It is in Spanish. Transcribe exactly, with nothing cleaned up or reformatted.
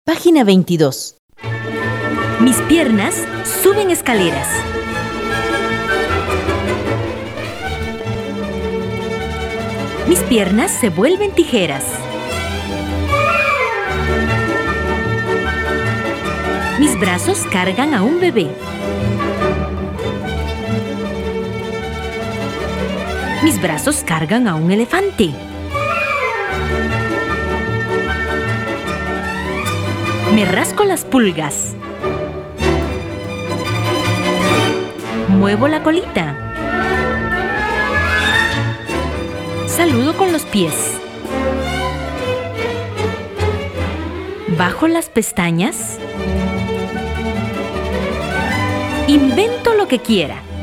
Página veintidós. Mis piernas suben escaleras. Mis piernas se vuelven tijeras. Mis brazos cargan a un bebé. Mis brazos cargan a un elefante. Me rasco las pulgas. Muevo la colita. Saludo con los pies. Bajo las pestañas. Invento lo que quiera.